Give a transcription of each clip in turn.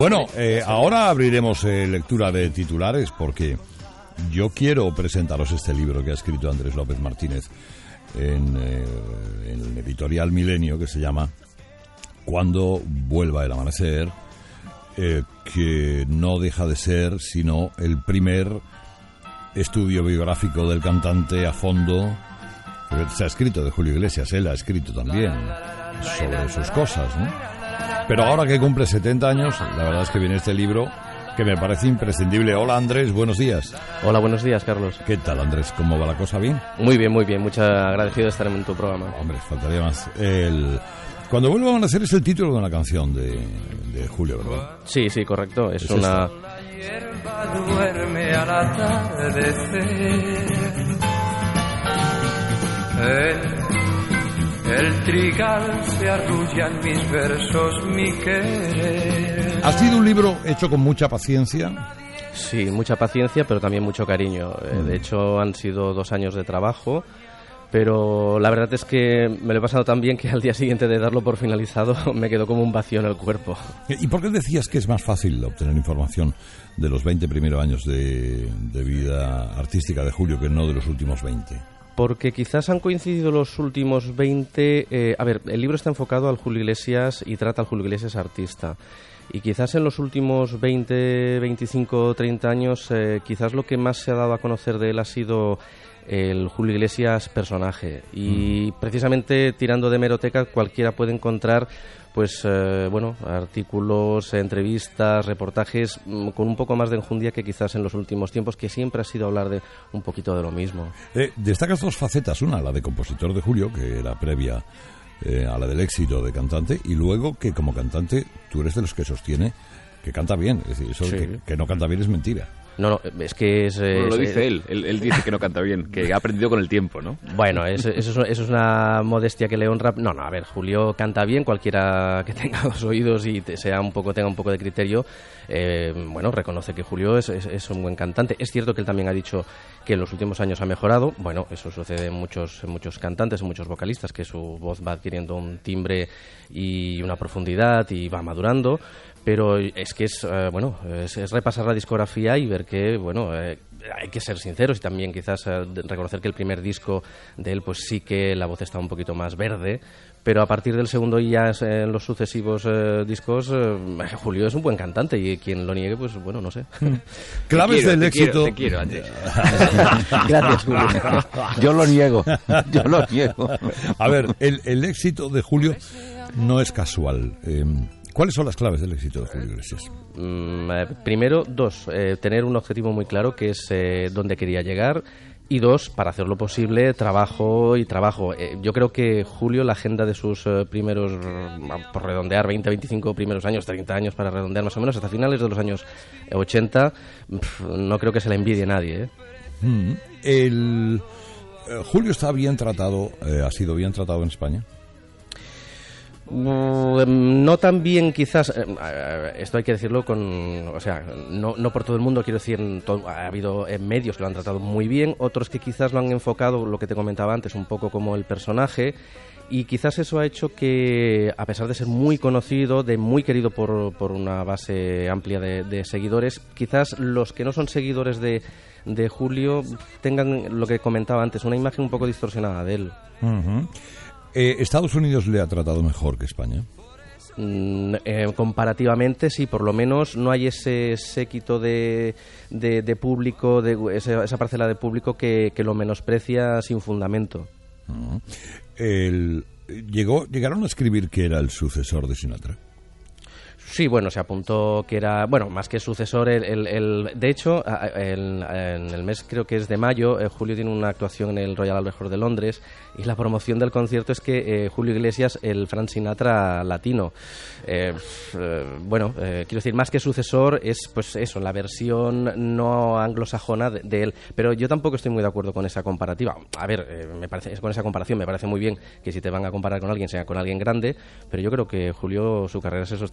Bueno, ahora abriremos lectura de titulares porque yo quiero presentaros este libro que ha escrito Andrés López Martínez en el editorial Milenio, que se llama Cuando vuelva el amanecer, que no deja de ser sino el primer estudio biográfico del cantante a fondo. Se ha escrito de Julio Iglesias, él ha escrito también sobre sus cosas, ¿no? Pero ahora que cumple 70 años, la verdad es que viene este libro que me parece imprescindible. Hola Andrés, buenos días. Hola, buenos días, Carlos. ¿Qué tal, Andrés? ¿Cómo va la cosa? ¿Bien? Muy bien, muy bien. Mucho agradecido de estar en tu programa. Hombre, faltaría más. Cuando vuelva a amanecer es el título de una canción de Julio, ¿verdad? Sí, sí, correcto. Es una... La hierba duerme al atardecer. El trigal se arrulla en mis versos, mi querer. ¿Ha sido un libro hecho con mucha paciencia? Sí, mucha paciencia, pero también mucho cariño. De hecho, han sido 2 años de trabajo, pero la verdad es que me lo he pasado tan bien que al día siguiente de darlo por finalizado me quedó como un vacío en el cuerpo. ¿Y por qué decías que es más fácil obtener información de los 20 primeros años de vida artística de Julio que no de los últimos 20? Porque quizás han coincidido los últimos 20... el libro está enfocado al Julio Iglesias y trata al Julio Iglesias artista. Y quizás en los últimos 20, 25, 30 años, quizás lo que más se ha dado a conocer de él ha sido el Julio Iglesias personaje. Y precisamente tirando de hemeroteca cualquiera puede encontrar artículos, entrevistas, reportajes con un poco más de enjundia que quizás en los últimos tiempos, que siempre ha sido hablar de un poquito de lo mismo. Destacas 2 facetas, una la de compositor de Julio, que era previa a la del éxito de cantante, y luego que como cantante tú eres de los que sostiene que canta bien, es decir, eso sí. que no canta bien es mentira. No, es que es... lo dice él dice que no canta bien, que ha aprendido con el tiempo, ¿no? Bueno, eso es una modestia que le honra. No, a ver, Julio canta bien, cualquiera que tenga los oídos y tenga un poco de criterio, reconoce que Julio es un buen cantante. Es cierto que él también ha dicho que en los últimos años ha mejorado. Bueno, eso sucede en muchos cantantes, en muchos vocalistas, que su voz va adquiriendo un timbre y una profundidad y va madurando. Pero es que es repasar la discografía y ver que, hay que ser sinceros y también quizás reconocer que el primer disco de él, pues sí que la voz está un poquito más verde, pero a partir del segundo y ya en los sucesivos discos, Julio es un buen cantante y quien lo niegue, pues no sé. Claves del éxito. Te quiero, Andrés. Gracias, Julio. Yo lo niego. A ver, el éxito de Julio no es casual. ¿Cuáles son las claves del éxito de Julio Iglesias? Primero, 2, tener un objetivo muy claro, que es dónde quería llegar, y 2, para hacerlo posible, trabajo. Yo creo que Julio, la agenda de sus primeros, por redondear, 20, 25 primeros años, 30 años para redondear más o menos, hasta finales de los años 80, no creo que se la envidie nadie. Julio está bien tratado, ha sido bien tratado en España. No tan bien quizás, esto hay que decirlo no por todo el mundo, quiero decir, ha habido medios que lo han tratado muy bien, otros que quizás lo han enfocado, lo que te comentaba antes, un poco como el personaje, y quizás eso ha hecho que, a pesar de ser muy conocido, muy querido por una base amplia de seguidores, quizás los que no son seguidores de Julio tengan, lo que comentaba antes, una imagen un poco distorsionada de él. Uh-huh. ¿Estados Unidos le ha tratado mejor que España? Comparativamente sí, por lo menos no hay ese séquito de público, esa parcela de público que lo menosprecia sin fundamento. Uh-huh. ¿Llegaron a escribir que era el sucesor de Sinatra? Sí, se apuntó que era, más que sucesor, de hecho, en el mes, creo que es de mayo, Julio tiene una actuación en el Royal Albert Hall de Londres, y la promoción del concierto es que Julio Iglesias, el Frank Sinatra latino. Quiero decir, más que sucesor, es pues eso, la versión no anglosajona de él, pero yo tampoco estoy muy de acuerdo con esa comparativa. A ver, con esa comparación me parece muy bien que si te van a comparar con alguien, sea con alguien grande, pero yo creo que Julio, su carrera se sostiene por sí mismo.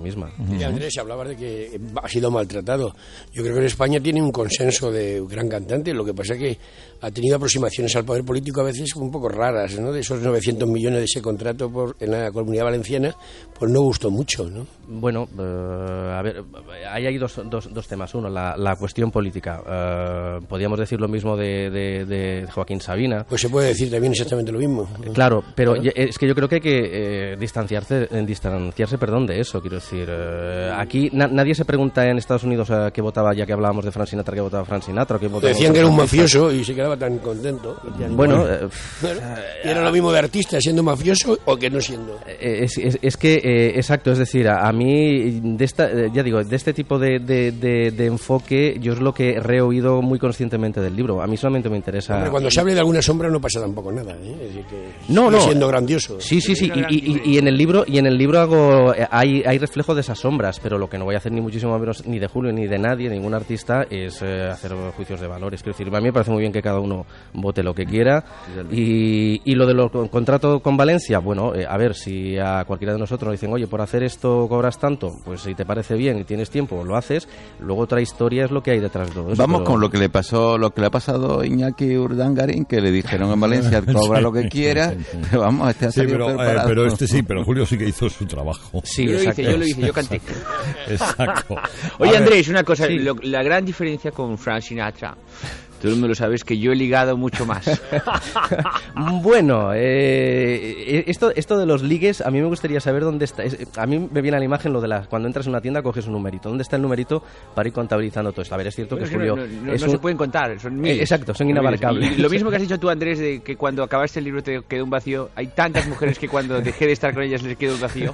misma. Y Andrés, hablabas de que ha sido maltratado. Yo creo que en España tiene un consenso de gran cantante, lo que pasa es que ha tenido aproximaciones al poder político a veces un poco raras, ¿no? De esos 900 millones de ese contrato en la Comunidad Valenciana, pues no gustó mucho, ¿no? Bueno, a ver, ahí hay dos temas. Uno, la cuestión política. Podríamos decir lo mismo de Joaquín Sabina. Pues se puede decir también exactamente lo mismo. Claro, pero es que yo creo que hay que distanciarse de eso, quiero decir. Aquí nadie se pregunta en Estados Unidos qué votaba, ya que hablábamos de Frank Sinatra, qué votaba Frank Sinatra. Decían que era un mafioso y se quedaba tan contento. Bueno, ¿era lo mismo de artista siendo mafioso o que no siendo? Es que, exacto, es decir, a mí, de este tipo de enfoque, yo es lo que he reoído muy conscientemente del libro. A mí solamente me interesa... Hombre, cuando se hable de alguna sombra no pasa tampoco nada, ¿eh? Es decir, que no, siendo grandioso. Sí, y en el libro hay reflejo de esas sombras, pero lo que no voy a hacer ni muchísimo menos ni de Julio ni de nadie, ningún artista, es hacer juicios de valores. Quiero decir, a mí me parece muy bien que cada uno vote lo que quiera. Y lo del contrato con Valencia, bueno, a ver, si a cualquiera de nosotros nos dicen, oye, por hacer esto cobras tanto, pues si te parece bien y tienes tiempo, lo haces. Luego otra historia es lo que hay detrás de todo eso. Vamos con lo que le ha pasado a Iñaki Urdangarín, que le dijeron en Valencia, cobra lo que quiera. Pero vamos, ha salido preparado. Pero Julio sí que hizo su trabajo. Sí, yo lo hice, yo canté. Exacto. Oye, Andrés, una cosa, la gran diferencia con Frank Sinatra, tú no lo sabes, que yo he ligado mucho más. Bueno, esto de los ligues, a mí me gustaría saber dónde está. A mí me viene a la imagen lo de cuando entras en una tienda coges un numerito. ¿Dónde está el numerito para ir contabilizando todo esto? A ver, es cierto que Julio... No se pueden contar, son miles. Exacto, son inabarcables. Y lo mismo que has dicho tú, Andrés, de que cuando acabaste el libro te quedó un vacío. Hay tantas mujeres que cuando dejé de estar con ellas les quedó un vacío.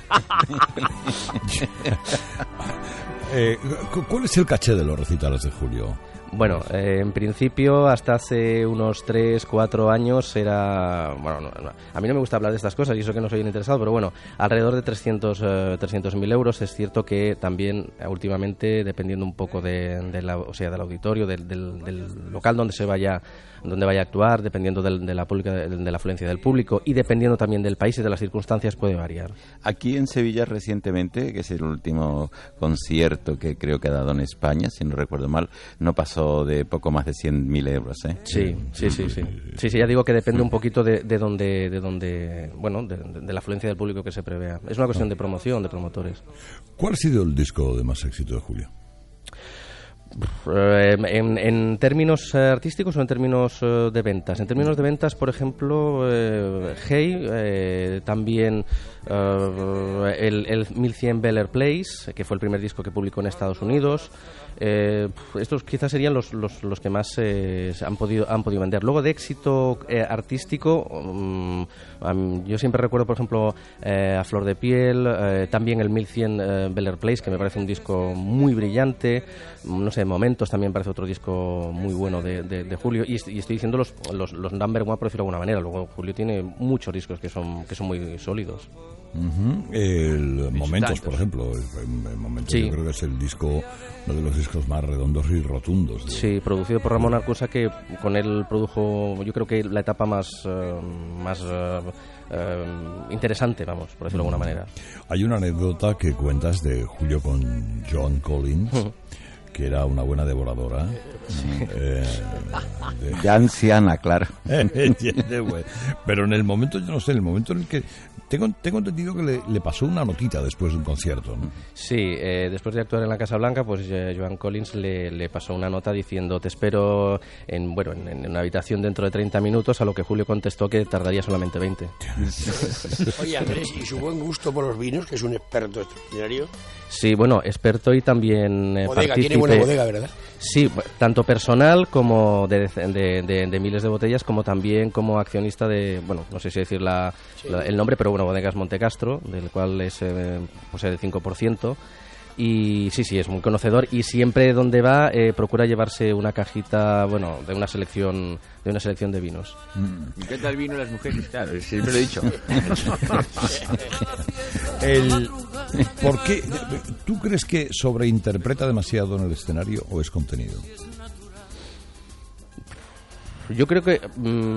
¿Cuál es el caché de los recitales de Julio? Bueno, en principio hasta hace unos 3-4 años era... Bueno, a mí no me gusta hablar de estas cosas y eso que no soy un interesado, pero bueno, alrededor de 300.000 euros. Es cierto que también últimamente, dependiendo un poco del auditorio, del local donde vaya a actuar, dependiendo de la afluencia del público y dependiendo también del país y de las circunstancias, puede variar. Aquí en Sevilla recientemente, que es el último concierto que creo que ha dado en España, si no recuerdo mal, no pasó de poco más de 100.000 euros, ¿eh? Sí, ya digo que depende un poquito de la afluencia del público que se prevea. Es una cuestión de promoción, de promotores. ¿Cuál ha sido el disco de más éxito de Julio? En términos artísticos o en términos de ventas. En términos de ventas, por ejemplo, Hey, también el 1100 Bel Air Place, que fue el primer disco que publicó en Estados Unidos. Estos quizás serían los que más han podido vender. Luego, de éxito artístico, yo siempre recuerdo, por ejemplo, A Flor de Piel, también el 1100 Bel Air Place, que me parece un disco muy brillante. No sé, Momentos también parece otro disco muy bueno de Julio. Y estoy diciendo los number one, por decirlo de alguna manera. Luego Julio tiene muchos discos que son muy sólidos. El Momentos, por ejemplo. El Momentos, sí. Yo creo que es uno de los discos más redondos y rotundos. Sí, producido por Ramón Arcusa, que con él produjo, yo creo que la etapa más interesante, vamos, por decirlo de alguna manera. Hay una anécdota que cuentas de Julio con Joan Collins, que era una buena devoradora. Ya anciana, claro. Pero en el momento, yo no sé, en el momento en el que... Tengo entendido que le pasó una notita después de un concierto, ¿no? Sí, después de actuar en la Casa Blanca, pues Joan Collins le pasó una nota diciendo: te espero en una habitación dentro de 30 minutos, a lo que Julio contestó que tardaría solamente 20. Oye, Andrés, ¿y su buen gusto por los vinos, que es un experto extraordinario? Sí, bueno, experto y también bodega, tiene buena bodega, ¿verdad? Sí, tanto personal como de miles de botellas, como también como accionista de, bueno, no sé si decir el nombre, pero bueno, Bodegas Montecastro, del cual es posee el 5%. Y sí, es muy conocedor y siempre donde va procura llevarse una cajita, bueno, de una selección de vinos. ¿Qué tal vino las mujeres? Claro, siempre lo he dicho. ¿Por qué? ¿Tú crees que sobreinterpreta demasiado en el escenario o es contenido? Yo creo que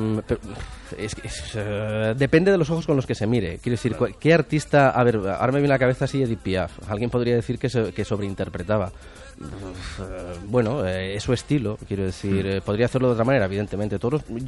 depende de los ojos con los que se mire. Quiero decir, ¿qué artista? A ver, ahora me viene a la cabeza así Edith Piaf. Alguien podría decir que sobreinterpretaba. Bueno, es su estilo, quiero decir. Podría hacerlo de otra manera, evidentemente.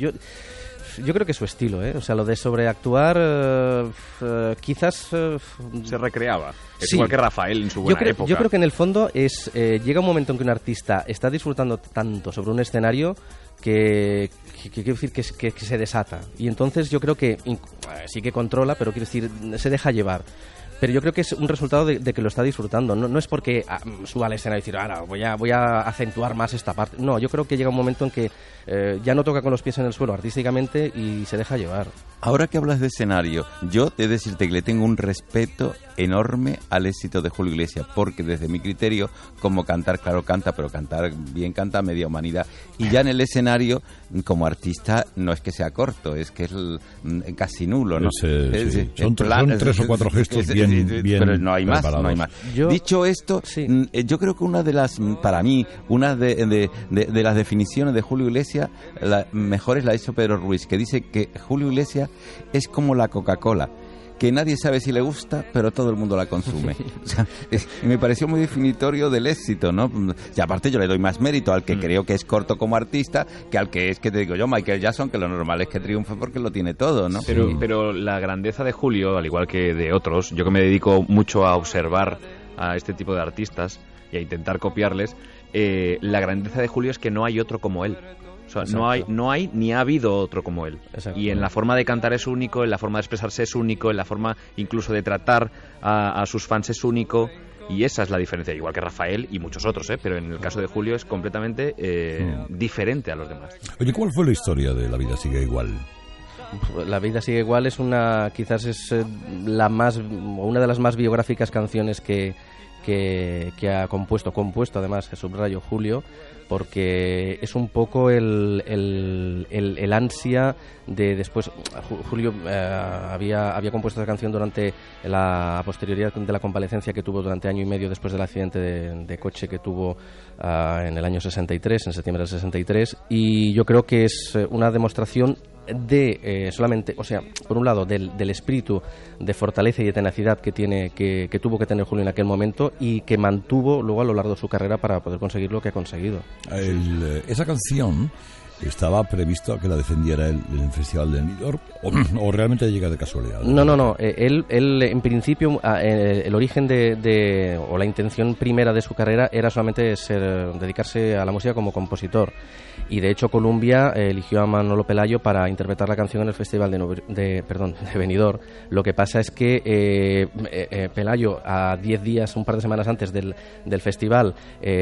Yo creo que es su estilo, ¿eh? O sea, lo de sobreactuar, quizás... se recreaba. Es sí. Igual que Rafael en su buena época. Yo creo que en el fondo llega un momento en que un artista está disfrutando tanto sobre un escenario que quiero decir que se desata. Y entonces yo creo que sí que controla, pero quiero decir, se deja llevar. Pero yo creo que es un resultado de que lo está disfrutando. No es porque suba al escenario y decir, ahora voy a acentuar más esta parte. No, yo creo que llega un momento en que ya no toca con los pies en el suelo artísticamente y se deja llevar. Ahora que hablas de escenario, yo he de decirte que le tengo un respeto enorme al éxito de Julio Iglesias, porque desde mi criterio, como cantar, claro, canta, pero cantar bien canta media humanidad. Y ya en el escenario, como artista, no es que sea corto, es que es casi nulo, ¿no? Sí. Son 3 o 4 gestos bien pero no hay más, preparados. no hay más. Dicho esto, sí. Yo creo que para mí, una de las definiciones de Julio Iglesias, la mejor es la hizo Pedro Ruiz, que dice que Julio Iglesias es como la Coca-Cola, que nadie sabe si le gusta, pero todo el mundo la consume. O sea, me pareció muy definitorio del éxito, ¿no? Y aparte yo le doy más mérito al que creo que es corto como artista que al que es, que te digo yo, Michael Jackson, que lo normal es que triunfe porque lo tiene todo, ¿no? Pero la grandeza de Julio, al igual que de otros, yo que me dedico mucho a observar a este tipo de artistas y a intentar copiarles, la grandeza de Julio es que no hay otro como él. O sea, no hay ni ha habido otro como él. Exacto. Y en la forma de cantar es único, en la forma de expresarse es único, en la forma incluso de tratar a sus fans es único. Y esa es la diferencia, igual que Rafael y muchos otros, pero en el caso de Julio es completamente diferente a los demás. Oye, ¿cuál fue la historia de La vida sigue igual? La vida sigue igual quizás es una de las más biográficas canciones que ha compuesto además, subrayo, Julio, porque es un poco el ansia de después. Julio había compuesto esa canción durante la posterioridad de la convalecencia que tuvo durante año y medio después del accidente de coche que tuvo en el año 63, en septiembre del 63, y yo creo que es una demostración de solamente, o sea, por un lado del espíritu de fortaleza y de tenacidad que tuvo que tener Julio en aquel momento y que mantuvo luego a lo largo de su carrera para poder conseguir lo que ha conseguido. Esa canción estaba previsto que la defendiera él en el Festival de Benidorm o realmente llega de casualidad. No. Él en principio el origen o la intención primera de su carrera era solamente dedicarse a la música como compositor. Y de hecho Columbia eligió a Manolo Pelayo para interpretar la canción en el Festival de Benidorm. Lo que pasa es que Pelayo, a 10 días, un par de semanas antes del festival,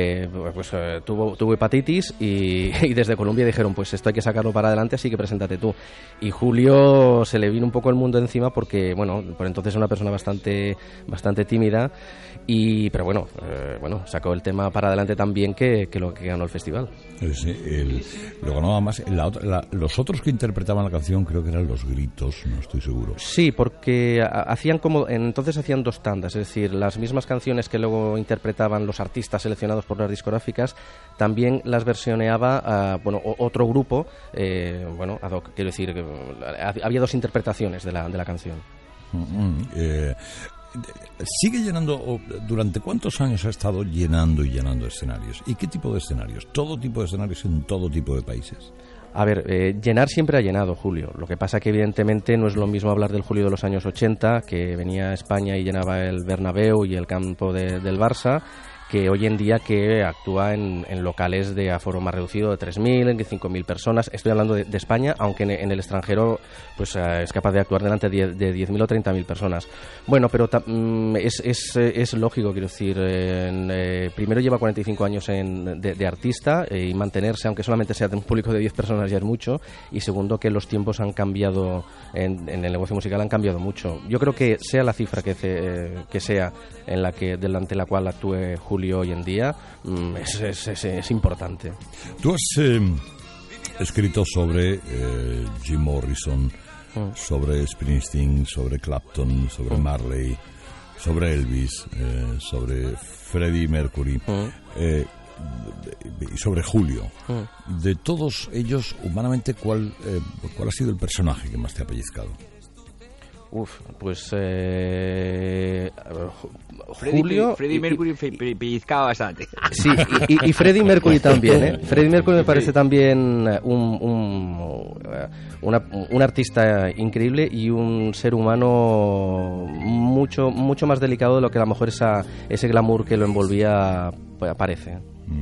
tuvo hepatitis y desde Columbia dijeron, pues esto hay que sacarlo para adelante, así que preséntate tú. Y Julio se le vino un poco el mundo encima porque, bueno, por entonces era una persona bastante tímida, pero bueno, sacó el tema para adelante tan bien que lo que ganó el festival. Lo ganó además. Los otros que interpretaban la canción creo que eran Los Gritos, no estoy seguro. Sí, porque entonces hacían 2 tandas, es decir, las mismas canciones que luego interpretaban los artistas seleccionados por las discográficas, también las versioneaba otro grupo, ad hoc, quiero decir, que había 2 interpretaciones de la canción. ¿Sigue llenando? ¿Durante cuántos años ha estado llenando escenarios? ¿Y qué tipo de escenarios? ¿Todo tipo de escenarios en todo tipo de países? A ver, llenar siempre ha llenado Julio. Lo que pasa que evidentemente no es lo mismo hablar del Julio de los años 80, que venía a España y llenaba el Bernabéu y el campo del Barça, que hoy en día que actúa en locales de aforo más reducido, de 3.000, de 5.000 personas. Estoy hablando de España, aunque en el extranjero pues es capaz de actuar delante de 10.000 o 30.000 personas. Bueno, pero es lógico, quiero decir, primero lleva 45 años de artista y mantenerse, aunque solamente sea de un público de 10 personas, ya es mucho. Y segundo, que los tiempos han cambiado, en el negocio musical han cambiado mucho. Yo creo que sea la cifra que sea delante de la cual actúe Julio hoy en día, es importante. Tú has escrito sobre Jim Morrison, sobre Springsteen, sobre Clapton, sobre Marley, sobre Elvis, sobre Freddie Mercury. sobre Julio. De todos ellos, humanamente, ¿cuál ha sido el personaje que más te ha pellizcado? Pues Julio... Freddie Mercury pellizcaba bastante. Sí, y Freddie Mercury también, ¿eh? Freddie Mercury me parece también un artista increíble y un ser humano mucho más delicado de lo que a lo mejor ese glamour que lo envolvía parece.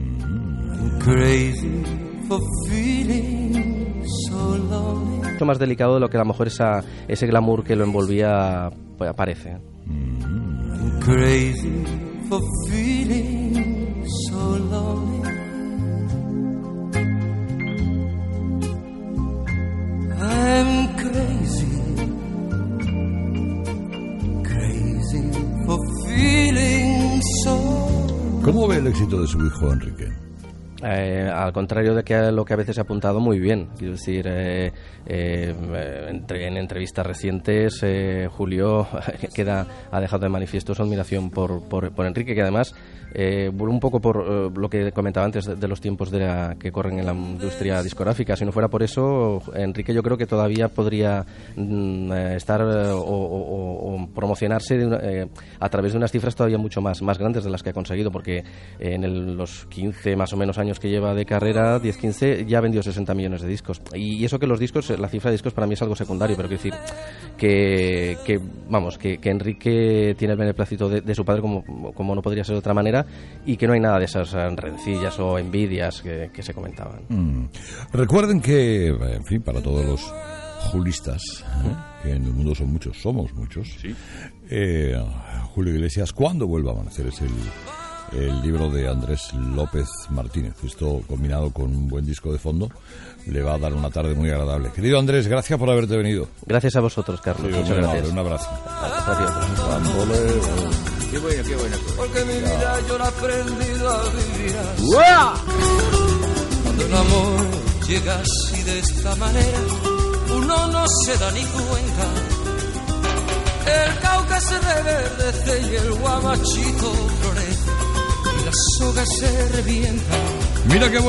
Mucho más delicado de lo que a lo mejor ese glamour que lo envolvía parece. Crazy for feeling so lonely. I'm crazy for feeling so. ¿Cómo ve el éxito de su hijo Enrique? Al contrario de lo que a veces he apuntado, muy bien. Quiero decir, en entrevistas recientes, Julio ha dejado de manifiesto su admiración por Enrique, que además, un poco por lo que comentaba antes de los tiempos que corren en la industria discográfica. Si no fuera por eso, Enrique yo creo que todavía podría estar o promocionarse a través de unas cifras todavía mucho más grandes de las que ha conseguido, porque en los 15 más o menos años que lleva de carrera, 10-15, ya vendió 60 millones de discos. Y eso que los discos, la cifra de discos para mí es algo secundario, pero quiero decir que Enrique tiene el beneplácito de su padre como no podría ser de otra manera, y que no hay nada de esas rencillas o envidias que se comentaban. Recuerden que, en fin, para todos los julistas, que en el mundo somos muchos, ¿sí? Julio Iglesias, ¿cuándo vuelve a amanecer? Es el libro de Andrés López Martínez. Esto, combinado con un buen disco de fondo, le va a dar una tarde muy agradable. Querido Andrés, gracias por haberte venido. Gracias a vosotros, Carlos. Sí, muchas gracias. Un abrazo. Gracias. Qué bueno. Porque mi vida yo la he aprendido a vivir así. ¡Uah! Cuando el amor llega así de esta manera, uno no se da ni cuenta. El Cauca se reverdece y el guamachito florece y la soga se revienta. Mira qué